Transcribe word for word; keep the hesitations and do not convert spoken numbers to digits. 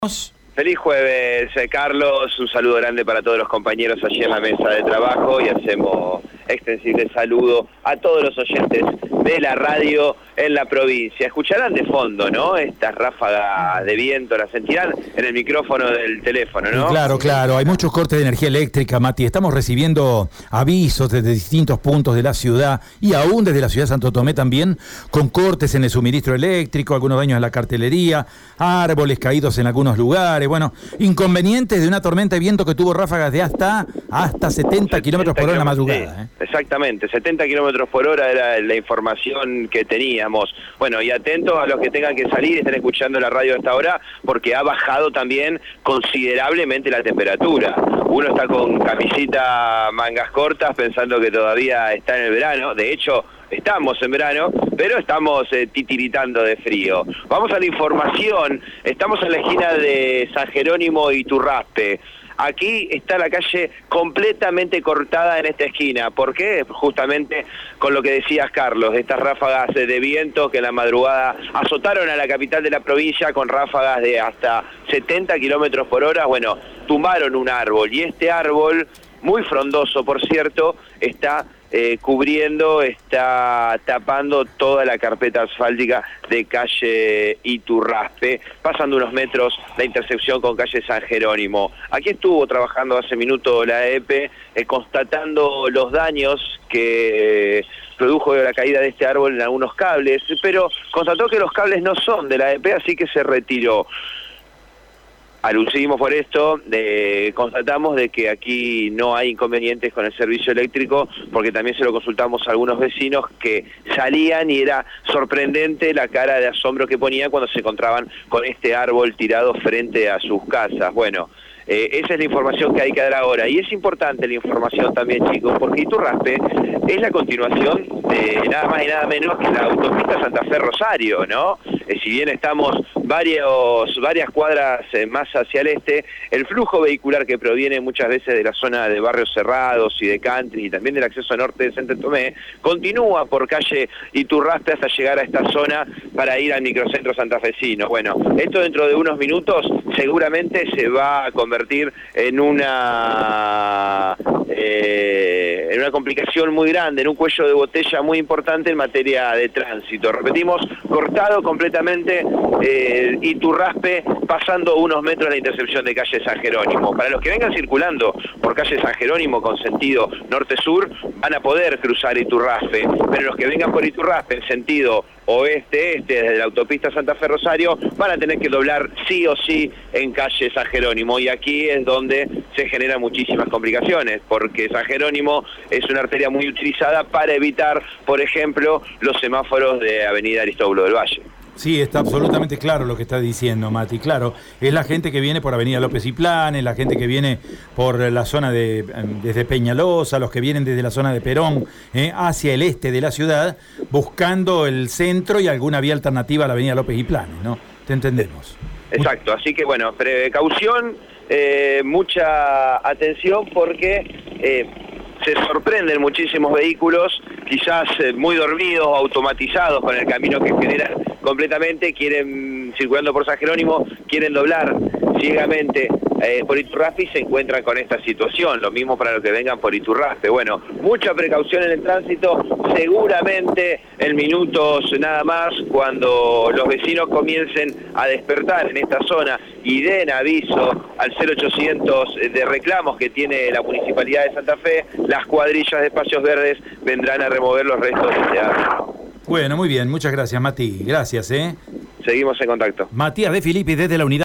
Feliz jueves, eh, Carlos. Un saludo grande para todos los compañeros allí en la mesa de trabajo y hacemos extensible saludo a todos los oyentes de la radio en la provincia. Escucharán de fondo, ¿no? Estas ráfagas de viento, las sentirán en el micrófono del teléfono, ¿no? Sí, claro, claro. Hay muchos cortes de energía eléctrica, Mati. Estamos recibiendo avisos desde distintos puntos de la ciudad y aún desde la ciudad de Santo Tomé también, con cortes en el suministro eléctrico, algunos daños en la cartelería, árboles caídos en algunos lugares. Bueno, inconvenientes de una tormenta de viento que tuvo ráfagas de hasta, hasta setenta kilómetros por hora en la madrugada. ¿eh? Exactamente, setenta kilómetros por hora era la información que teníamos. Bueno, y atentos a los que tengan que salir y estén escuchando la radio a esta hora, porque ha bajado también considerablemente la temperatura. Uno está con camisita, mangas cortas, pensando que todavía está en el verano. De hecho, estamos en verano, pero estamos eh, titiritando de frío. Vamos a la información. Estamos en la esquina de San Jerónimo y Turraspe. Aquí está la calle completamente cortada en esta esquina. ¿Por qué? Justamente con lo que decías, Carlos, estas ráfagas de viento que en la madrugada azotaron a la capital de la provincia con ráfagas de hasta setenta kilómetros por hora. Bueno, tumbaron un árbol y este árbol, muy frondoso por cierto, está Eh, cubriendo, está tapando toda la carpeta asfáltica de calle Iturraspe, pasando unos metros la intersección con calle San Jerónimo. Aquí estuvo trabajando hace minuto la E P, eh, constatando los daños que eh, produjo la caída de este árbol en algunos cables, pero constató que los cables no son de la E P, así que se retiró. Alucimos por esto, de, constatamos de que aquí no hay inconvenientes con el servicio eléctrico, porque también se lo consultamos a algunos vecinos que salían y era sorprendente la cara de asombro que ponían cuando se encontraban con este árbol tirado frente a sus casas. Bueno, eh, esa es la información que hay que dar ahora. Y es importante la información también, chicos, porque Iturraspe es la continuación de nada más y nada menos que la autopista Santa Fe Rosario, ¿no? Eh, si bien estamos varios, varias cuadras eh, más hacia el este, el flujo vehicular que proviene muchas veces de la zona de barrios cerrados y de country y también del acceso norte de Santo Tomé, continúa por calle Iturraspe hasta llegar a esta zona para ir al microcentro santafesino. Bueno, esto dentro de unos minutos seguramente se va a convertir en una eh, en una complicación muy grande, en un cuello de botella muy importante en materia de tránsito. Repetimos, cortado completamente eh, Iturraspe, pasando unos metros la intersección de calle San Jerónimo. Para los que vengan circulando por calle San Jerónimo con sentido norte-sur, van a poder cruzar Iturraspe, pero los que vengan por Iturraspe en sentido oeste-este, desde la autopista Santa Fe Rosario, van a tener que doblar sí o sí en calle San Jerónimo, y aquí es donde se generan muchísimas complicaciones, porque San Jerónimo es una arteria muy utilizada para evitar, por ejemplo, los semáforos de avenida Aristóbulo del Valle. Sí, está absolutamente claro lo que está diciendo, Mati. Claro, es la gente que viene por Avenida López y Planes, la gente que viene por la zona de desde Peñalosa, los que vienen desde la zona de Perón eh, hacia el este de la ciudad, buscando el centro y alguna vía alternativa a la Avenida López y Planes, ¿no? Te entendemos. Exacto, así que bueno, precaución, eh, mucha atención, porque eh, se sorprenden muchísimos vehículos, quizás eh, muy dormidos, automatizados con el camino que generan completamente, quieren, circulando por San Jerónimo, quieren doblar ciegamente eh, por Iturraspe y se encuentran con esta situación. Lo mismo para los que vengan por Iturraspe. Bueno, mucha precaución en el tránsito, seguramente en minutos nada más, cuando los vecinos comiencen a despertar en esta zona y den aviso al cero ochocientos de reclamos que tiene la Municipalidad de Santa Fe, las cuadrillas de espacios verdes vendrán a remover los restos de este árbol. Bueno, muy bien, muchas gracias, Mati. Gracias, ¿eh? Seguimos en contacto. Matías De Filippi desde la unidad.